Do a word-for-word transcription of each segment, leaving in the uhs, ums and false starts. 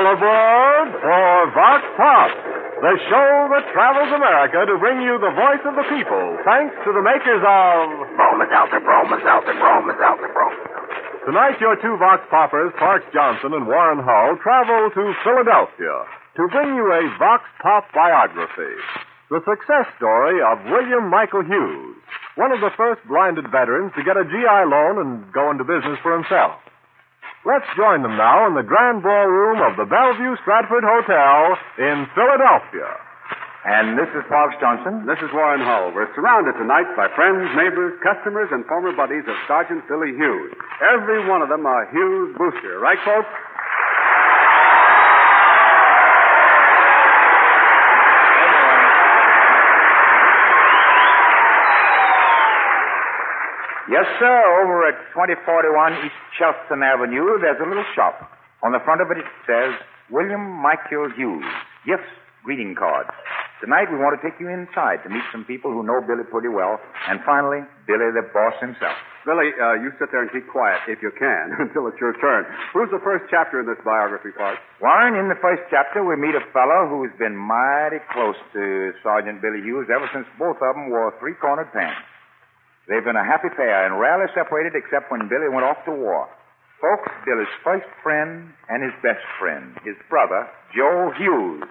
aboard for Vox Pop, the show that travels America to bring you the voice of the people, thanks to the makers of... Broma Delta, Broma Delta, Broma Delta, Broma. Tonight, your two Vox Poppers, Parks Johnson and Warren Hull, travel to Philadelphia to bring you a Vox Pop biography. The success story of William Michael Hughes, one of the first blinded veterans to get a G I loan and go into business for himself. Let's join them now in the grand ballroom of the Bellevue Stratford Hotel in Philadelphia. And this is Parks Johnson. This is Warren Hull. We're surrounded tonight by friends, neighbors, customers, and former buddies of Sergeant Billy Hughes. Every one of them a Hughes booster. Right, folks? Yes, sir. Over at twenty forty-one East Chelton Avenue, there's a little shop. On the front of it, it says, William Michael Hughes. Gifts, greeting cards. Tonight, we want to take you inside to meet some people who know Billy pretty well. And finally, Billy, the boss himself. Billy, uh, you sit there and keep quiet, if you can, until it's your turn. Who's the first chapter in this biography, Parks? Warren, in the first chapter, we meet a fellow who's been mighty close to Sergeant Billy Hughes ever since both of them wore three-cornered pants. They've been a happy pair and rarely separated except when Billy went off to war. Folks, Billy's first friend and his best friend, his brother, Joe Hughes.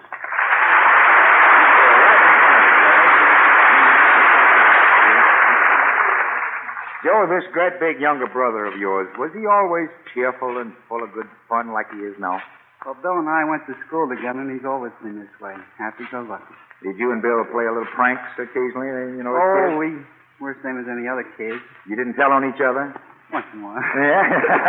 Joe, this great big younger brother of yours, was he always cheerful and full of good fun like he is now? Well, Bill and I went to school together, and he's always been this way. Happy-go-lucky. Did you and Bill play a little pranks occasionally, you know? Oh, we... We're the same as any other kids. You didn't tell on each other? Once in a while. Yeah?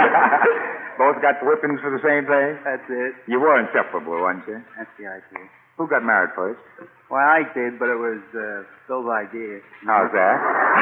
Both got the whippings for the same thing? That's it. You were inseparable, weren't you? That's the idea. Who got married first? Well, I did, but it was uh, Phil's idea. How's that?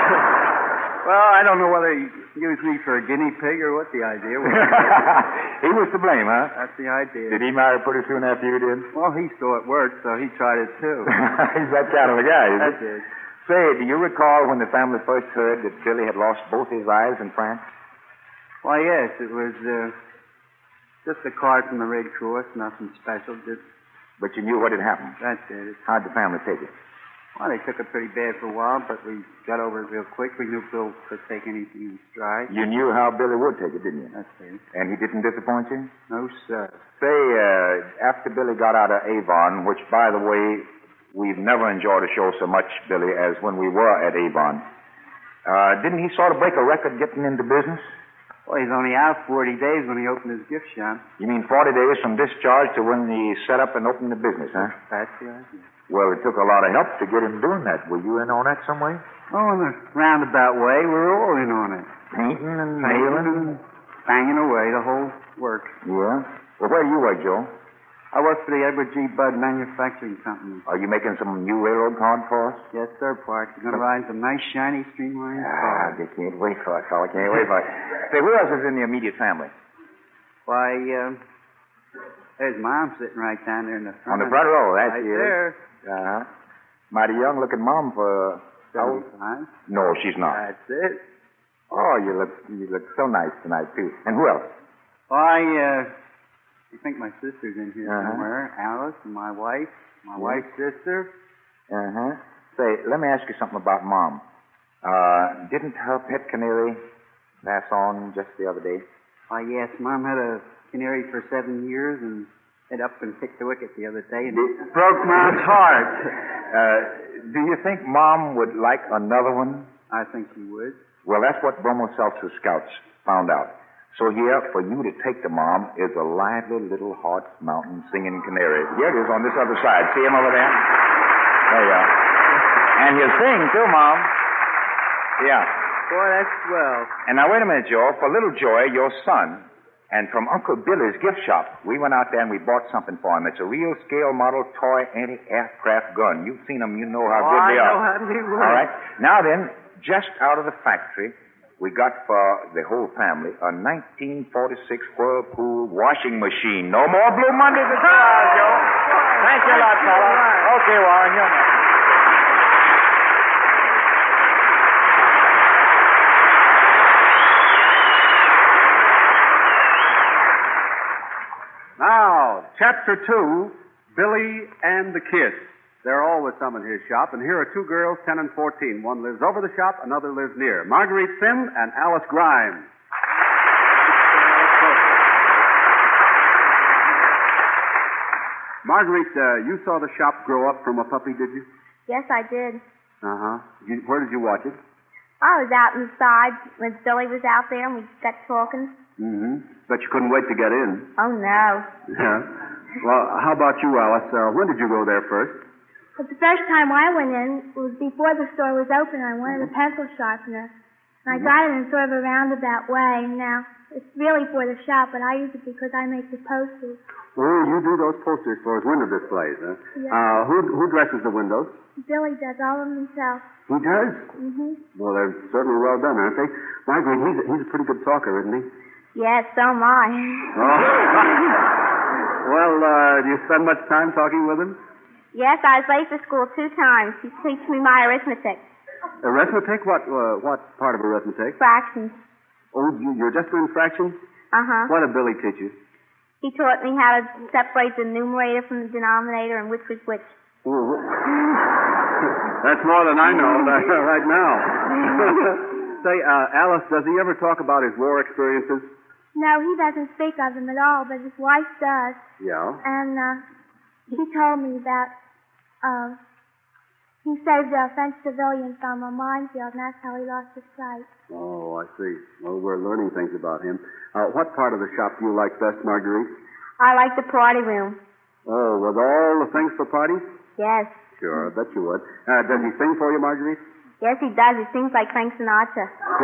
Well, I don't know whether he used me for a guinea pig or what the idea was. He was to blame, huh? That's the idea. Did he marry pretty soon after you did? Well, he saw it worked, so he tried it too. He's that kind of a guy, is That's he? it. Say, do you recall when the family first heard that Billy had lost both his eyes in France? Why, yes. It was uh, just a card from the Red Cross, nothing special. Just. But you knew what had happened. That's it. How'd the family take it? Well, they took it pretty bad for a while, but we got over it real quick. We knew Bill could take anything in stride. You knew how Billy would take it, didn't you? That's it. And he didn't disappoint you? No, sir. Say, uh, after Billy got out of Avon, which, by the way, we've never enjoyed a show so much, Billy, as when we were at Avon. Uh, didn't he sort of break a record getting into business? Well, he's only out forty days when he opened his gift shop. You mean forty days from discharge to when he set up and opened the business, huh? That's the idea. Well, it took a lot of help to get him doing that. Were you in on that some way? Oh, in a roundabout way, we're all in on it. Painting and Painting nailing? and banging away, the whole work. Yeah? Well, where do you work, Joe? I work for the Edward G. Budd Manufacturing Company. Are you making some new railroad card for us? Yes, sir, Park. You're going to ride some nice, shiny, streamlined Ah, cars. I can't wait for it, fella. Can't wait for it. Say, who else is in the immediate family? Why, um, there's Mom sitting right down there in the front. On the front row, that's right you. there. Uh-huh. Mighty young-looking mom for... seventy-five. No, she's not. That's it. Oh, you look you look so nice tonight, too. And who else? Why, uh, I think my sister's in here Uh-huh. somewhere. Alice and my wife, my Yeah. wife's sister. Uh-huh. Say, let me ask you something about Mom. Uh, didn't her pet canary pass on just the other day? Why, yes, Mom had a canary for seven years and it up and kicked the wicket the other day and Did- broke Mom's heart. Uh, do you think Mom would like another one? I think she would. Well, that's what Bromo Seltzer Scouts found out. So here, for you to take to Mom, is a lively little Hearts Mountain singing canary. Here it is on this other side. See him over there? There you are. And he'll sing, too, Mom. Yeah. Boy, that's swell. And now, wait a minute, Joe. For little Joy, your son, and from Uncle Billy's gift shop, we went out there and we bought something for him. It's a real scale model toy anti-aircraft gun. You've seen them. You know how Oh, good I they know are. how they work. All right. Now then, just out of the factory, we got for the whole family a nineteen forty-six Whirlpool washing machine. No more Blue Mondays at all, Joe. Thank you a lot, fella. Okay, Warren, you're next. Now, Chapter two, Billy and the Kids. There are always some in his shop, and here are two girls, ten and fourteen. One lives over the shop, another lives near. Marguerite Sim and Alice Grimes. Marguerite, uh, you saw the shop grow up from a puppy, did you? Yes, I did. Uh-huh. You, where did you watch it? I was out inside when Billy was out there and we got talking. Mm-hmm. Bet you couldn't wait to get in. Oh, no. Yeah. Well, how about you, Alice? Uh, when did you go there first? But the first time I went in was before the store was open. I wanted a pencil sharpener. And I got it in sort of a roundabout way. Now, it's really for the shop, but I use it because I make the posters. Oh, you do those posters for his window displays, huh? Yes. Uh, who, who dresses the windows? Billy does all of them himself. He does? Mm-hmm. Well, they're certainly well done, aren't they? Marguerite, he's a, he's a pretty good talker, isn't he? Yes, so am I. Oh. Well, uh, do you spend much time talking with him? Yes, I was late for school two times. He teaches me my arithmetic. Arithmetic? What uh, what part of arithmetic? Fractions. Oh, you, you're just doing fractions? Uh-huh. What did Billy teach you? He taught me how to separate the numerator from the denominator and which was which. Oh, that's more than I know right now. Say, uh, Alice, does he ever talk about his war experiences? No, he doesn't speak of them at all, but his wife does. Yeah? And uh, he told me that uh, he saved a French civilian from a minefield, and that's how he lost his sight. Oh, I see. Well, we're learning things about him. Uh, what part of the shop do you like best, Marguerite? I like the party room. Oh, with all the things for parties? Yes. Sure, I bet you would. Uh, does he sing for you, Marguerite? Yes, he does. He sings like Frank Sinatra.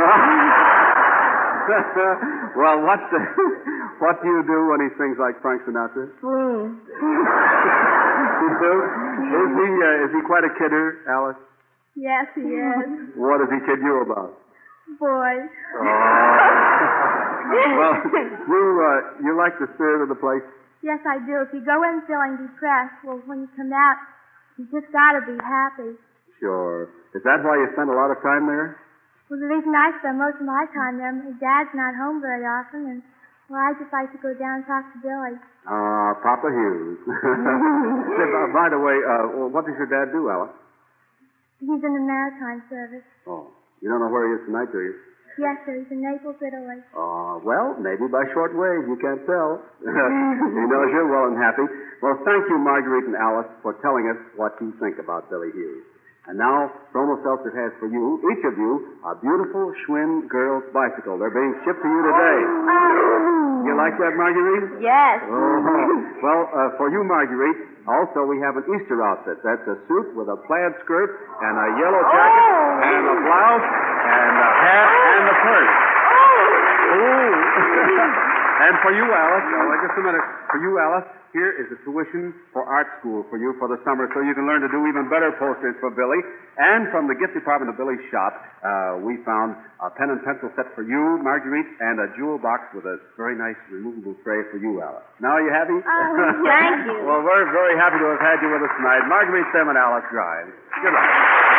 Well, what uh, what do you do when he sings like Frank Sinatra? Swoon. You do? Is he, uh, is he quite a kidder, Alice? Yes, he is. What does he kid you about? Boys. Oh. Well, you, uh, you like the spirit of the place? Yes, I do. If you go in feeling depressed, well, when you come out, you just gotta be happy. Sure. Is that why you spend a lot of time there? Well, the reason I spend most of my time there, my dad's not home very often, and, well, I just like to go down and talk to Billy. Ah, uh, Papa Hughes. Say, uh, by the way, uh, what does your dad do, Alice? He's in the maritime service. Oh, you don't know where he is tonight, do you? Yes, sir. He's in Naples, Italy. Oh, uh, well, maybe by short wave. You can't tell. He knows you're well and happy. Well, thank you, Marguerite and Alice, for telling us what you think about Billy Hughes. And now, Bromo Seltzer has for you, each of you, a beautiful Schwinn girl's bicycle. They're being shipped to you today. You like that, Marguerite? Yes. Oh. Well, uh, for you, Marguerite, also we have an Easter outfit. That's a suit with a plaid skirt and a yellow jacket oh. and a blouse and a hat and a purse. Oh. And for you, Alice, oh, wait just a minute. For you, Alice, here is a tuition for art school for you for the summer so you can learn to do even better posters for Billy. And from the gift department of Billy's shop, uh, we found a pen and pencil set for you, Marguerite, and a jewel box with a very nice removable tray for you, Alice. Now, are you happy? Oh, thank you. Well, we're very happy to have had you with us tonight. Marguerite Sim and Alice Grimes. Good luck.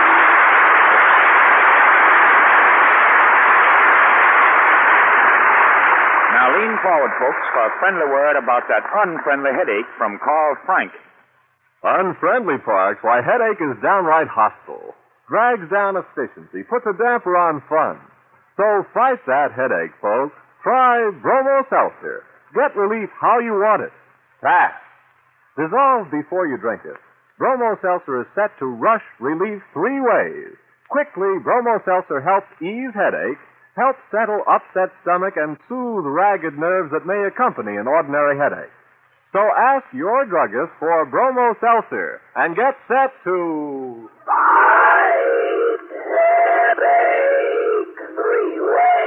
Now lean forward, folks, for a friendly word about that unfriendly headache from Carl Frank. Unfriendly, Parks? Why, headache is downright hostile. Drags down efficiency, puts a damper on fun. So fight that headache, folks. Try Bromo Seltzer. Get relief how you want it. Fast. Dissolve before you drink it. Bromo Seltzer is set to rush relief three ways. Quickly, Bromo Seltzer helps ease headache, help settle upset stomach, and soothe ragged nerves that may accompany an ordinary headache. So ask your druggist for Bromo Seltzer and get set to... Fight headache three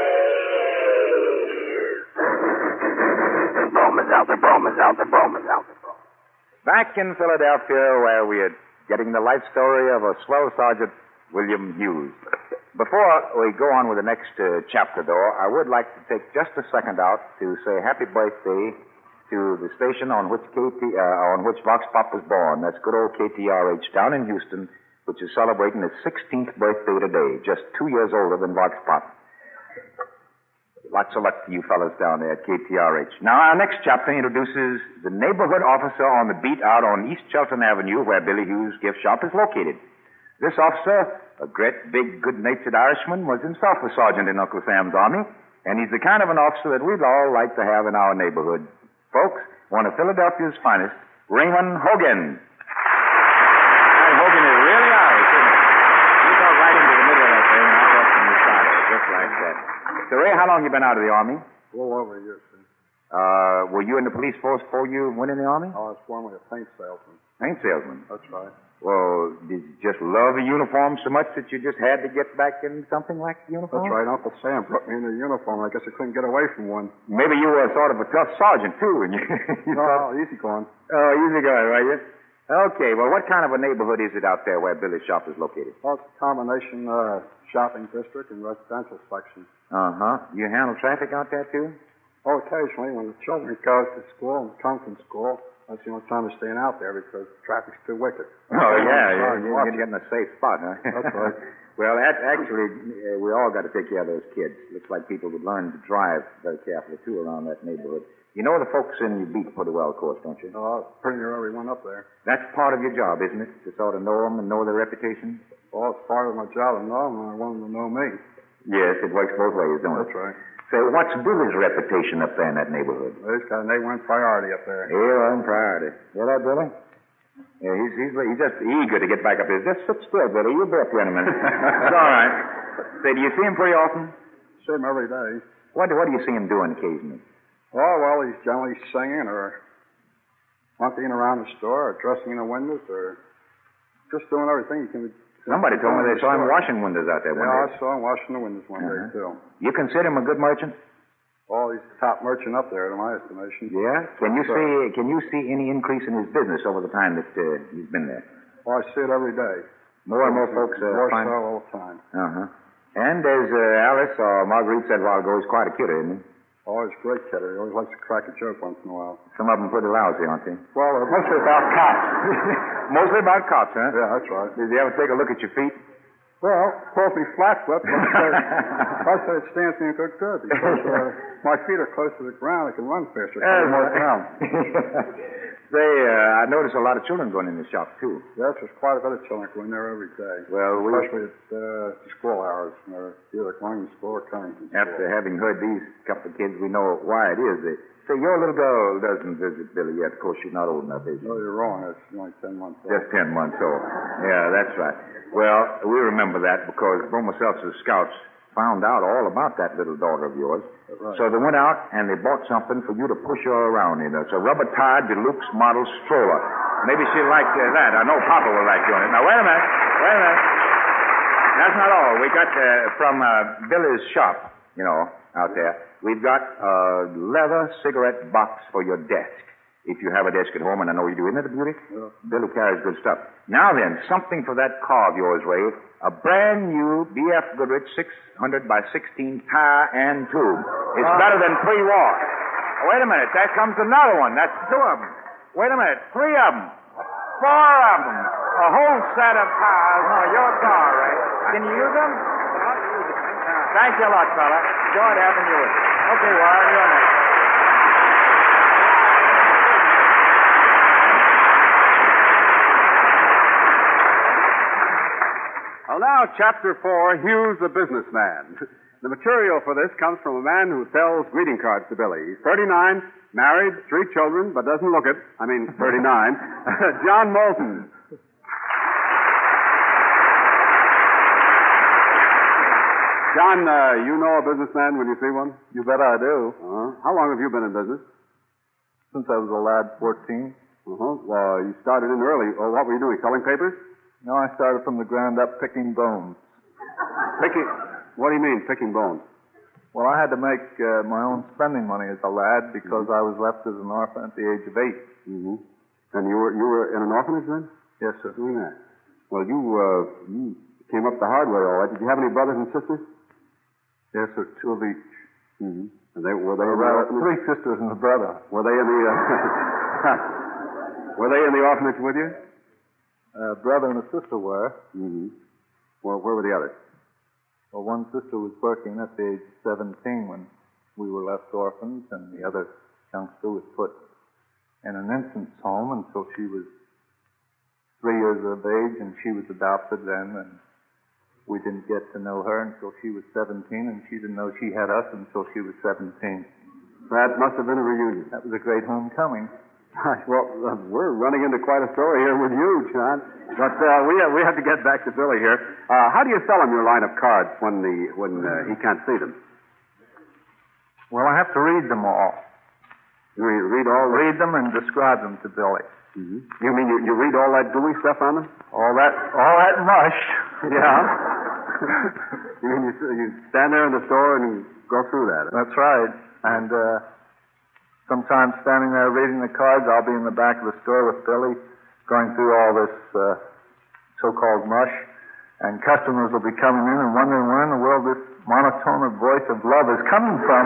ways. Bromo Seltzer, Bromo Seltzer, Bromo Seltzer. Back in Philadelphia, where we are getting the life story of a swell Sergeant William Hughes. Before we go on with the next uh, chapter, though, I would like to take just a second out to say happy birthday to the station on which K T, uh, on which Vox Pop was born. That's good old K T R H down in Houston, which is celebrating its sixteenth birthday today, just two years older than Vox Pop. Lots of luck to you fellas down there at K T R H. Now, our next chapter introduces the neighborhood officer on the beat out on East Shelton Avenue where Billy Hughes' gift shop is located. This officer, a great, big, good-natured Irishman, was himself a sergeant in Uncle Sam's army, and he's the kind of an officer that we'd all like to have in our neighborhood. Folks, one of Philadelphia's finest, Raymond Hogan. That Hogan is really Irish, isn't it? You go right into the middle of that thing, and I'll go from the side, just like that. So, Ray, how long you been out of the army? A little over a year, sir. Uh, were you in the police force before you went in the army? I was formerly a paint salesman. Paint salesman? That's right. Well, did you just love the uniform so much that you just had to get back in something like the uniform? That's right. Uncle Sam put me in the uniform. I guess I couldn't get away from one. Maybe you were sort of a tough sergeant, too, and you... you no, thought... easy going. Oh, easy going, were you? Okay, well, what kind of a neighborhood is it out there where Billy's shop is located? Well, it's a combination uh, shopping district and residential section. Uh-huh. You handle traffic out there, too? Oh, occasionally, when the children go to school and come from school, that's the only time they're staying out there because traffic's too wicked. Oh, yeah, Sorry, you're, you're getting a safe spot, huh? That's right. Well, that, actually, uh, we all got to take care of those kids. Looks like people would learn to drive very carefully, too, around that neighborhood. You know the folks in your beat pretty well, of course, don't you? Oh, pretty near everyone up there. That's part of your job, isn't it? To sort of know them and know their reputation? Well, it's part of my job to know them, and I want them to know me. Yes, it works both ways, don't it? That's right. So what's Billy's reputation up there in that neighborhood? Well, he's got a neighborhood priority up there. Yeah, I'm priority. Hear that, Billy? Yeah, he's, he's, he's just eager to get back up here. Just sit still, Billy. You'll be up here in a minute. It's all right. Say, do you see him pretty often? See him every day. What, what do you see him doing occasionally? Oh, well, he's generally singing or monkeying around the store or dressing in the windows or just doing everything he can. Somebody told me they saw him washing windows out there one yeah, day. I saw him washing the windows one Uh-huh. day, too. You consider him a good merchant? Oh, he's the top merchant up there, in my estimation. Yeah? Can you So- see Can you see any increase in his business over the time that uh, he's been there? Oh, I see it every day. More and more folks uh, More find... so all the time. Uh-huh. And as uh, Alice or Marguerite said a while ago, he's quite a kidder, isn't he? Oh, he's a great kidder. He always likes to crack a joke once in a while. Some of them pretty lousy, aren't they? Well, they're mostly about cops. Mostly about cops, huh? Yeah, that's right. Did you ever take a look at your feet? Well, pulls me flat foot. But I say, I say it stands me in good good because uh, my feet are close to the ground. I can run faster. Uh, more down. Say, uh, I notice a lot of children going in the shop, too. Yes, there's quite a bit of children going there every day. Well, we... Especially at uh, school hours. And they're either going to school or coming from school. After having heard these couple of kids, we know why it is. They say, your little girl doesn't visit Billy yet. Of course, she's not old enough, is she? No, you're wrong. It's only ten months old. Just ten months old. Yeah, that's right. Well, we remember that because Bromo Seltzer's scouts found out all about that little daughter of yours. Right. So they went out and they bought something for you to push her around in. It's a rubber-tied deluxe model stroller. Maybe she'll like uh, that. I know Papa will like doing it. Now, wait a minute. Wait a minute. That's not all. We got uh, from uh, Billy's shop, you know, out there, we've got a leather cigarette box for your desk. If you have a desk at home, and I know you do, isn't it a beauty? Yeah. Billy carries good stuff. Now then, something for that car of yours, Ray. A brand new B F Goodrich six hundred by sixteen tire and tube. It's Uh. better than pre-war. Oh, wait a minute. There comes another one. That's two of them. Wait a minute. Three of them. Four of them. A whole set of tires on your car, Ray. Can you use them? Thank you a lot, fella. Enjoyed having you with us. Okay, Warren, you're next. Well, now, Chapter four, Hughes the Businessman. The material for this comes from a man who sells greeting cards to Billy. He's thirty-nine, married, three children, but doesn't look it. I mean, thirty-nine. John Moulton. John, uh, you know a businessman when you see one? You bet I do. Uh-huh. How long have you been in business? Since I was a lad, fourteen. Uh-huh. Well, you started in early. Oh, what were you doing, selling papers? No, I started from the ground up picking bones. Picking... What do you mean, picking bones? Well, I had to make uh, my own spending money as a lad because I was left as an orphan at the age of eight. Mm-hmm. And you were you were in an orphanage then? Yes, sir. Doing that. Well, you uh, you came up the hard way, all right. Did you have any brothers and sisters? Yes, sir. Two of each. Mm-hmm. And they were they Or in the rather, orphanage? three sisters and a brother. Were they in the uh, were they in the orphanage with you? A brother and a sister were. Mm-hmm. Well, where were the others? Well, one sister was working at the age of seventeen when we were left orphans, and the other youngster was put in an infant's home until she was three years of age, and she was adopted then, and we didn't get to know her until she was seventeen, and she didn't know she had us until she was seventeen. That must have been a reunion. That was a great homecoming. Well, uh, we're running into quite a story here with you, John. But uh, we have, we have to get back to Billy here. Uh, how do you sell him your line of cards when the when uh, he can't see them? Well, I have to read them all. You read, read all. Read them and describe them to Billy. Mm-hmm. You mean you, you read all that gooey stuff on them? All that, all that mush. Yeah. you mean you, you stand there in the store and go through that? Huh? That's right. And uh, sometimes standing there reading the cards, I'll be in the back of the store with Billy, going through all this uh, so-called mush, and customers will be coming in and wondering where in the world this monotone voice of love is coming from.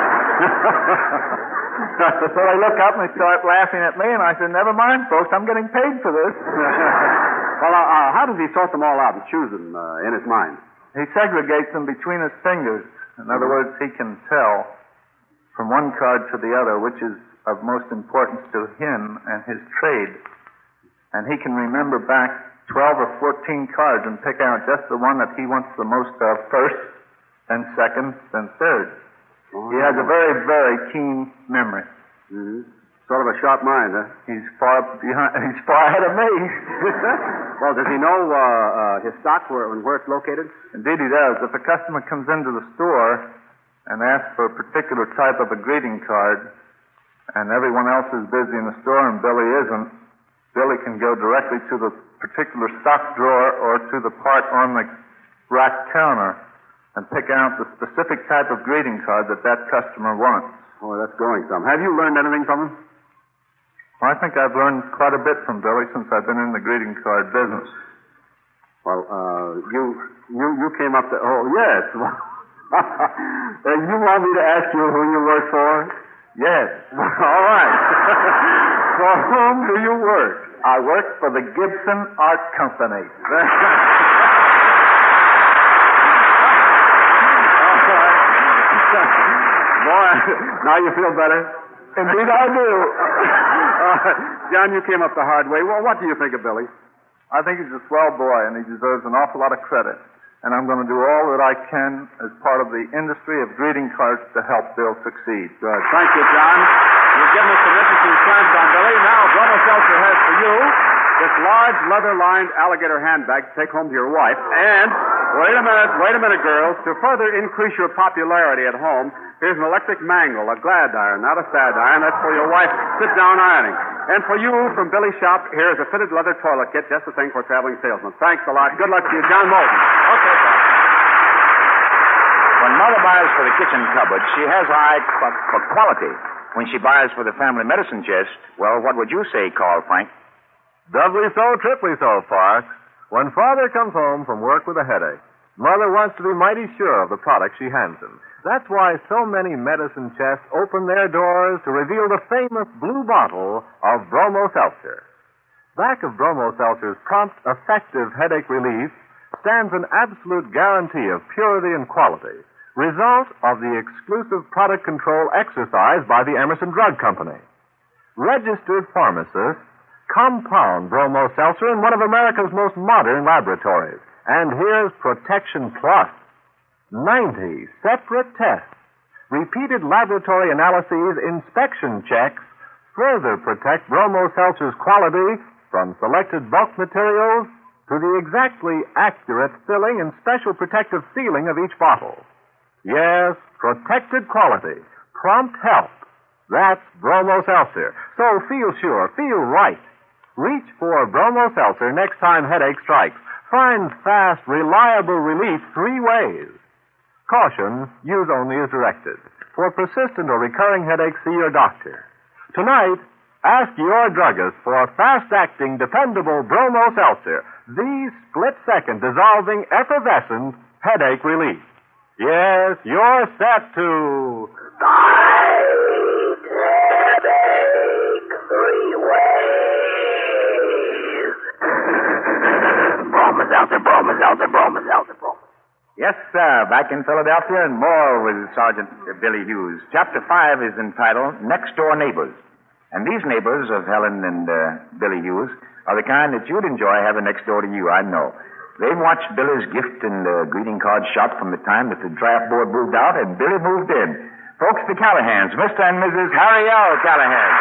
So they look up and they start laughing at me, and I said, never mind, folks, I'm getting paid for this. Well, uh, uh, how does he sort them all out and choose them uh, in his mind? He segregates them between his fingers. In other words, he can tell from one card to the other which is of most importance to him and his trade. And he can remember back twelve or fourteen cards and pick out just the one that he wants the most of first, then second, then third. Oh, he has a very, very keen memory. Mm-hmm. Sort of a sharp mind, huh? He's far behind. He's far ahead of me. Well, does he know uh, uh, his stock where, and where it's located? Indeed, he does. If a customer comes into the store and asks for a particular type of a greeting card, and everyone else is busy in the store and Billy isn't, Billy can go directly to the particular stock drawer or to the part on the rack counter and pick out the specific type of greeting card that that customer wants. Oh, that's going some. Have you learned anything from him? Well, I think I've learned quite a bit from Billy since I've been in the greeting card business. Well, uh, you you you came up to... Oh, yes. uh, you want me to ask you who you work for? Yes. All right. For whom do you work? I work for the Gibson Art Company. Boy, now you feel better? Indeed I do. uh, John, you came up the hard way. Well, what do you think of Billy? I think he's a swell boy, and he deserves an awful lot of credit. And I'm going to do all that I can as part of the industry of greeting cards to help Bill succeed. Good. Thank you, John. You've given us some interesting facts on Billy. Now, Bromo Seltzer has for you this large leather-lined alligator handbag to take home to your wife. And, wait a minute, wait a minute, girls. To further increase your popularity at home, here's an electric mangle, a glad iron, not a sad iron. That's for your wife sit-down ironing. And for you, from Billy's shop, here's a fitted leather toilet kit, just the thing for traveling salesmen. Thanks a lot. Good luck to you, John Moulton. Okay, Bob. When Mother buys for the kitchen cupboard, she has eye for, for quality. When she buys for the family medicine chest, well, what would you say, Carl Frank? Doubly so, triply so, Parks. When Father comes home from work with a headache, Mother wants to be mighty sure of the product she hands him. That's why so many medicine chests open their doors to reveal the famous blue bottle of Bromo Seltzer. Back of Bromo Seltzer's prompt, effective headache relief stands an absolute guarantee of purity and quality, result of the exclusive product control exercised by the Emerson Drug Company. Registered pharmacists compound Bromo Seltzer in one of America's most modern laboratories. And here's Protection Plus. ninety separate tests, repeated laboratory analyses, inspection checks, further protect Bromo Seltzer's quality from selected bulk materials to the exactly accurate filling and special protective sealing of each bottle. Yes, protected quality, prompt help. That's Bromo Seltzer. So feel sure, feel right. Reach for Bromo Seltzer next time headache strikes. Find fast, reliable relief three ways. Caution, use only as directed. For persistent or recurring headaches, see your doctor. Tonight, ask your druggist for fast-acting, dependable Bromo Seltzer, the split-second dissolving, effervescent headache relief. Yes, you're set to... Fight headache three ways. Bromo Seltzer, Bromo Seltzer, Bromo Seltzer, Bromo. Yes, sir. Back in Philadelphia and more with Sergeant Billy Hughes. Chapter five is entitled Next Door Neighbors. And these neighbors of Helen and uh, Billy Hughes are the kind that you'd enjoy having next door to you, I know. They've watched Billy's gift and uh, greeting card shop from the time that the draft board moved out and Billy moved in. Folks, the Callahans, Mister and Missus Harry L. Callahan.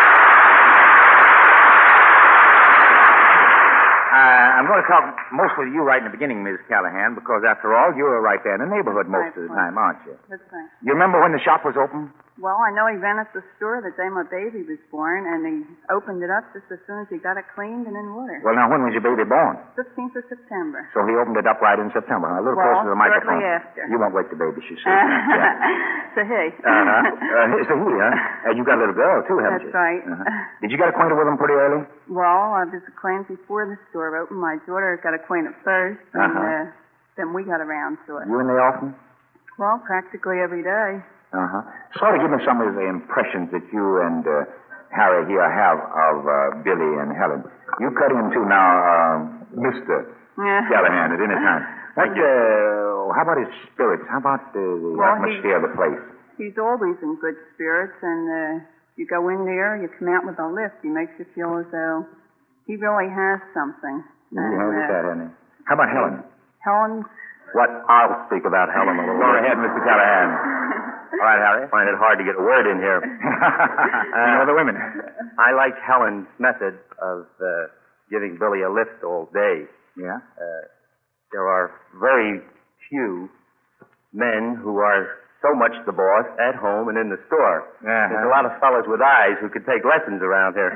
Uh, I'm going to talk mostly to you right in the beginning, Miss Callahan, because after all, you're right there in the neighborhood most of the time, aren't you? That's right. You remember when the shop was open? Well, I know he ran at the store the day my baby was born, and he opened it up just as soon as he got it cleaned and in water. Well, now, when was your baby born? fifteenth of September. So he opened it up right in September. A little well, closer to the microphone. shortly after. You won't wake the baby, she said. yeah. So, hey. Uh-huh. Uh, it's a he, huh? Uh, you got a little girl, too, haven't That's you? right. Uh-huh. Did you get acquainted with him pretty early? Well, I was acquainted before the store opened. My daughter got acquainted first, and Uh-huh. uh, then we got around to it. You in there often? Well, practically every day. Uh-huh. Sort of give me some of the impressions that you and uh, Harry here have of uh, Billy and Helen. You cut in, too, now, uh, Mister Callahan at any time. What, uh, how about his spirits? How about uh, the Well, atmosphere of the place? He's always in good spirits, and uh, you go in there, you come out with a lift. He makes you feel as though he really has something. He and, has uh, that, hasn't he? How about Helen? Helen's... What? I'll speak about Helen a little Go bit. ahead, Mister Callahan. All right, Harry. I find it hard to get a word in here. you know the women. I like Helen's method of uh, giving Billy a lift all day. Yeah? Uh, there are very few men who are so much the boss at home and in the store. Uh-huh. There's a lot of fellows with eyes who could take lessons around here.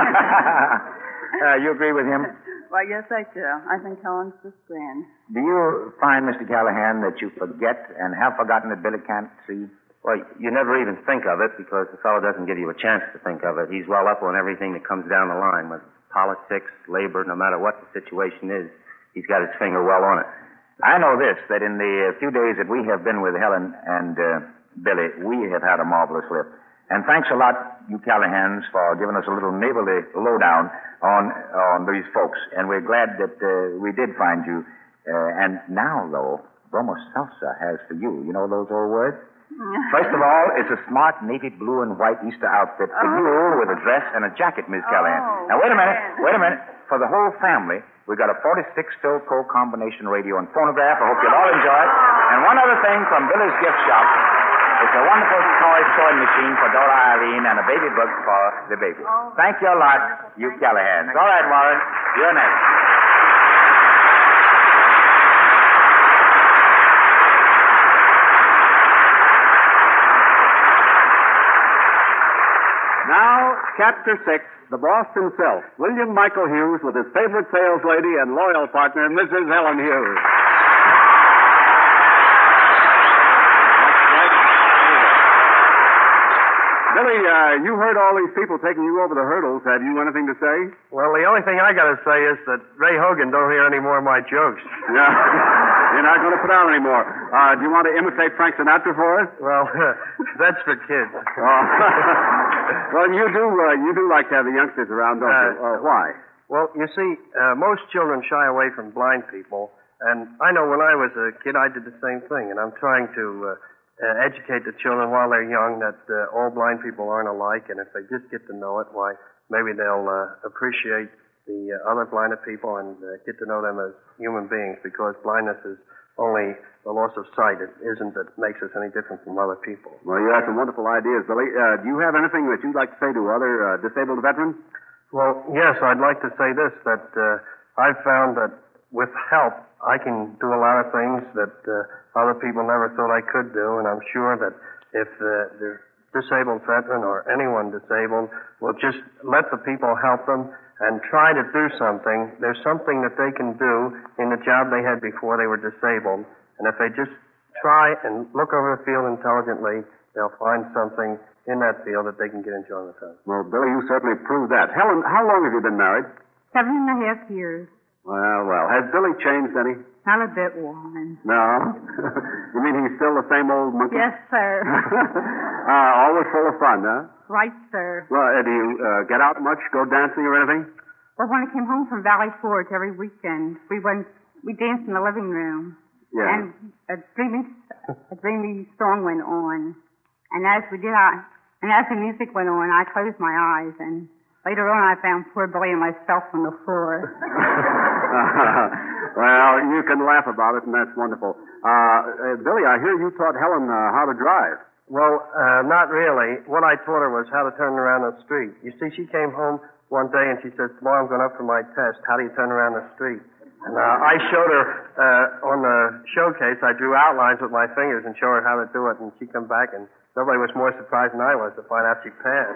uh, you agree with him? Well, yes, I do. I think Helen's just grand. Do you find, Mister Callahan, that you forget and have forgotten that Billy can't see? Well, you never even think of it because the fellow doesn't give you a chance to think of it. He's well up on everything that comes down the line with politics, labor, no matter what the situation is. He's got his finger well on it. I know this, that in the few days that we have been with Helen and uh, Billy, we have had a marvelous lift. And thanks a lot, you Callahans, for giving us a little neighborly lowdown on on these folks. And we're glad that uh, we did find you. Uh, and now, though, Bromo Salsa has for you. You know those old words? First of all, it's a smart navy blue and white Easter outfit for you with a dress and a jacket, Miss Callahan. Oh, now, wait a minute. man. Wait a minute. For the whole family, we got a forty-six Stilco combination radio and phonograph. I hope you'll all enjoy it. And one other thing from Billy's gift shop. It's a wonderful toy sewing machine for Dora Eileen and a baby book for the baby. Oh, Thank you a lot, you Callahan. All right, Warren. You're next. Now, Chapter six, the boss himself, William Michael Hughes, with his favorite sales lady and loyal partner, Missus Helen Hughes. Billy, uh, you heard all these people taking you over the hurdles. Have you anything to say? Well, the only thing I got to say is that Ray Hogan don't hear any more of my jokes. No, you're not going to put on any more. Uh, do you want to imitate Frank Sinatra for us? Well, that's for kids. Oh. Well, you do. Uh, you do like to have the youngsters around, don't you? Uh, why? Well, you see, uh, most children shy away from blind people, and I know when I was a kid, I did the same thing, and I'm trying to uh, uh, educate the children while they're young that uh, all blind people aren't alike, and if they just get to know it, why, maybe they'll uh, appreciate the uh, other blinded people and uh, get to know them as human beings, because blindness is only the loss of sight. It isn't that makes us any different from other people. Well, you have some wonderful ideas, Billy. Uh, do you have anything that you'd like to say to other uh, disabled veterans? Well, yes, I'd like to say this, that uh, I've found that with help, I can do a lot of things that uh, other people never thought I could do, and I'm sure that if uh, the disabled veteran or anyone disabled will just let the people help them and try to do something, there's something that they can do in the job they had before they were disabled, and if they just try and look over the field intelligently, they'll find something in that field that they can get enjoyment from. Well, Billy, you certainly proved that. Helen, how long have you been married? Seven and a half years. Well, well. Has Billy changed any? Not a bit, Warren. No? You mean he's still the same old monkey? Yes, sir. uh, always full of fun, huh? Right, sir. Well, uh, do you uh, get out much, go dancing or anything? Well, when I came home from Valley Forge every weekend, we went, we danced in the living room. Yeah. And a dreamy, a dreamy song went on. And as we did, I, and as the music went on, I closed my eyes, and later on I found poor Billy and myself on the floor. Well, you can laugh about it, and that's wonderful. Uh, uh, Billy, I hear you taught Helen uh, how to drive. Well, uh, not really. What I taught her was how to turn around the street. You see, she came home one day and she said, tomorrow I'm going up for my test. How do you turn around the street? And uh, I showed her uh, on the showcase, I drew outlines with my fingers and showed her how to do it, and she come back, and nobody was more surprised than I was to find out she passed.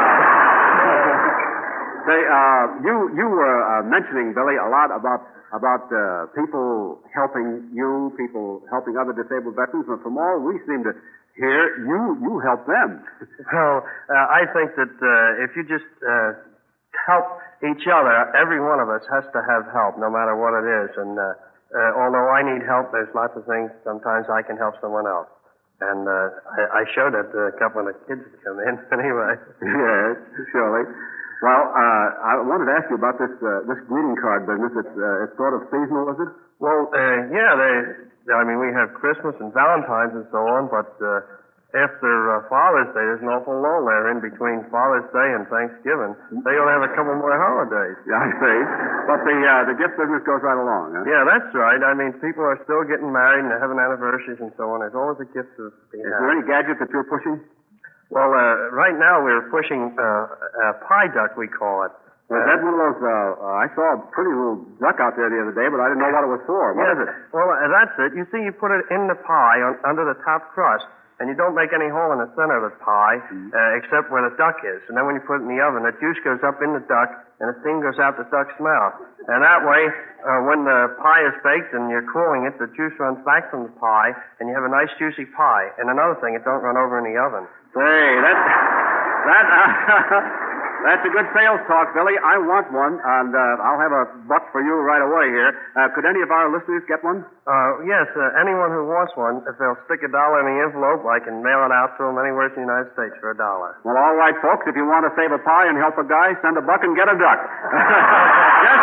Uh-huh. Say, uh, you you were uh, mentioning, Billy, a lot about about uh, people helping you, people helping other disabled veterans, and from all we seem to hear, you you help them. Well, uh, I think that uh, if you just uh, help each other, every one of us has to have help, no matter what it is. And uh, uh, although I need help, there's lots of things sometimes I can help someone else. And uh, I, I showed it to a couple of the kids that come in, anyway. Yes, surely. Well, uh, I wanted to ask you about this uh, this greeting card business. It's uh, it's sort of seasonal, is it? Well, uh, yeah, they. I mean, we have Christmas and Valentine's and so on, but uh, after uh, Father's Day, there's an awful lull there in between Father's Day and Thanksgiving. They only have a couple more holidays. Yeah, I see. But the uh, the gift business goes right along, huh? Yeah, that's right. I mean, people are still getting married and having anniversaries and so on. There's always a gift to be Is had. there any gadget that you're pushing? Well, uh, right now we're pushing uh, a pie duck, we call it. Was Uh, that one of those, uh, uh, I saw a pretty little duck out there the other day, but I didn't know what it was for. What yes, is it? Well, uh, that's it. You see, you put it in the pie on, under the top crust, and you don't make any hole in the center of the pie, Mm-hmm. uh, except where the duck is. And then when you put it in the oven, the juice goes up in the duck, and the steam goes out the duck's mouth. And that way, uh, when the pie is baked and you're cooling it, the juice runs back from the pie, and you have a nice juicy pie. And another thing, it don't run over in the oven. Say, that, that, uh, that's a good sales talk, Billy. I want one, and uh, I'll have a buck for you right away here. Uh, could any of our listeners get one? Uh, yes, uh, anyone who wants one, if they'll stick a dollar in the envelope, I can mail it out to them anywhere in the United States for a dollar. Well, all right, folks. If you want to save a pie and help a guy, send a buck and get a duck. Just,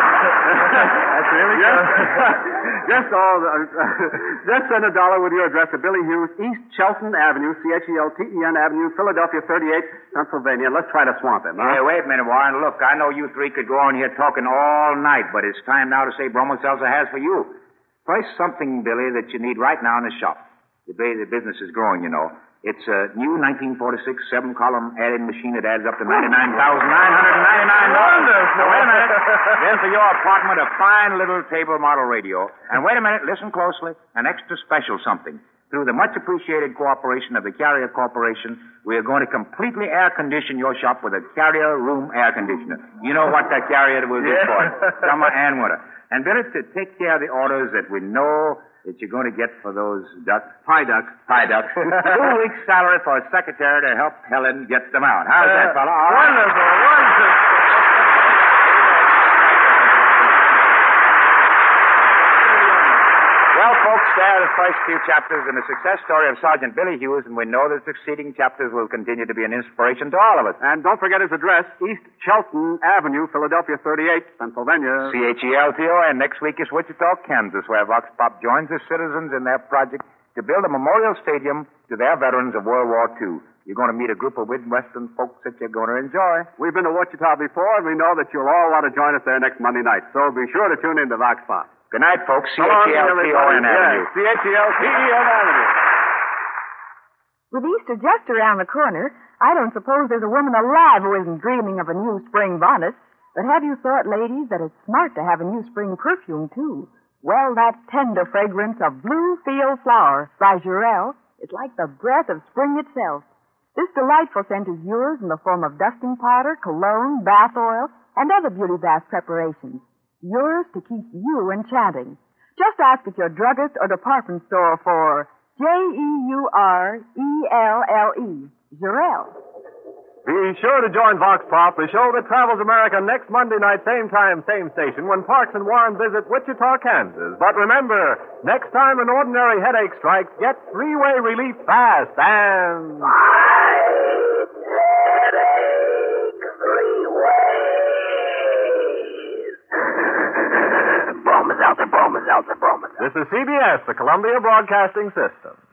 That's really just, good. just, all, uh, just send a dollar with your address to Billy Hughes, East Chelton Avenue, C H E L T E N Avenue, Philadelphia thirty-eight, Pennsylvania. Let's try to swamp him, huh? Hey, wait a minute, Warren. Look, I know you three could go on here talking all night, but it's time now to say Bromo Seltzer has for you. First, something, Billy, that you need right now in the shop. The, the business is growing, you know. It's a new nineteen forty-six seven-column adding machine that adds up to ninety-nine thousand nine hundred ninety-nine dollars. Now, wait a minute. Then for your apartment, a fine little table model radio. And wait a minute, listen closely. An extra special something. Through the much-appreciated cooperation of the Carrier Corporation, we are going to completely air-condition your shop with a Carrier room air conditioner. You know what that Carrier will do for it. Summer and winter. And, Billy, to take care of the orders that we know that you're going to get for those ducks, pie ducks, pie ducks, two weeks' salary for a secretary to help Helen get them out. How's that, fella? All right? Wonderful, wonderful. Well, folks, there are the first few chapters in the success story of Sergeant Billy Hughes, and we know that succeeding chapters will continue to be an inspiration to all of us. And don't forget his address, East Chelton Avenue, Philadelphia thirty-eight, Pennsylvania. C H E L T O, and next week is Wichita, Kansas, where Vox Pop joins the citizens in their project to build a memorial stadium to their veterans of World War Two. You're going to meet a group of Midwestern folks that you're going to enjoy. We've been to Wichita before, and we know that you'll all want to join us there next Monday night. So be sure to tune in to Vox Pop. Good night, folks. C So H long, E L T O N Avenue. C H E L T E N Avenue. With Easter just around the corner, I don't suppose there's a woman alive who isn't dreaming of a new spring bonnet. But have you thought, ladies, that it's smart to have a new spring perfume, too? Well, that tender fragrance of Blue Field Flower by Jurel is like the breath of spring itself. This delightful scent is yours in the form of dusting powder, cologne, bath oil, and other beauty bath preparations. Yours to keep you enchanting. Just ask at your druggist or department store for J E U R E L L E, Jurel. Be sure to join Vox Pop, the show that travels America, next Monday night, same time, same station, when Parks and Warren visit Wichita, Kansas. But remember, next time an ordinary headache strikes, get three-way relief fast and... Headache, three ways. Bromas out there, bromas out out, the bromance out. This is C B S, the Columbia Broadcasting System.